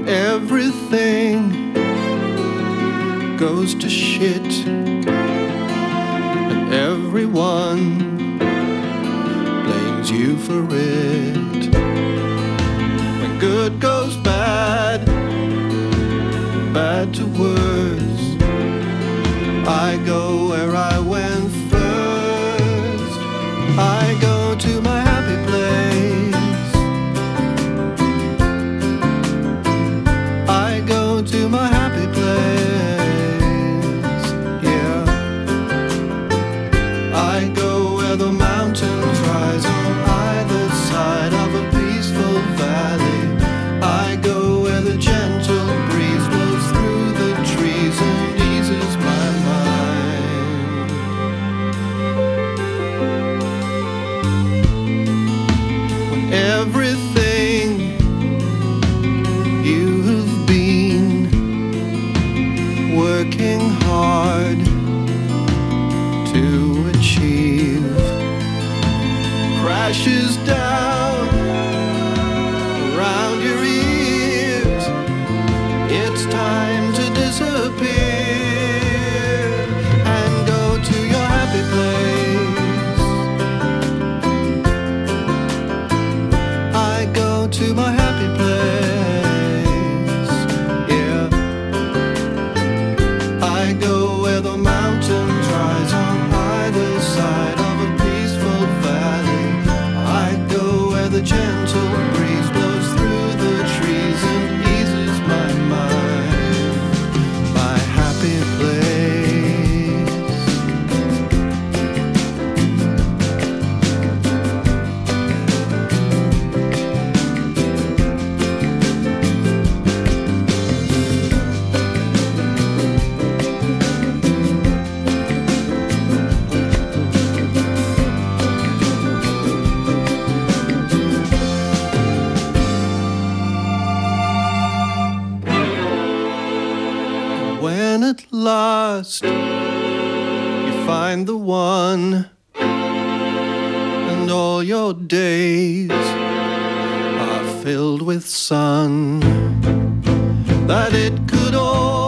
everything goes to shit, and everyone blames you for it. When good goes bad, bad to worse, I go where I went first. I go to my happy place. I go to my happy place. Yeah. I go where the mountains rise on either side of a peaceful valley. I go where the gentle breeze blows through the trees and eases my mind. When everything you've been working hard to achieve crashes down around your ears, it's time to disappear and go to your happy place. I go to my happy place. Yeah. I go where the mountains rise on either side of a peaceful valley. I go where the gentle breeze blows through the trees and eases my mind. My happy place. When at last you find the one, and all your days are filled with sun, that it could all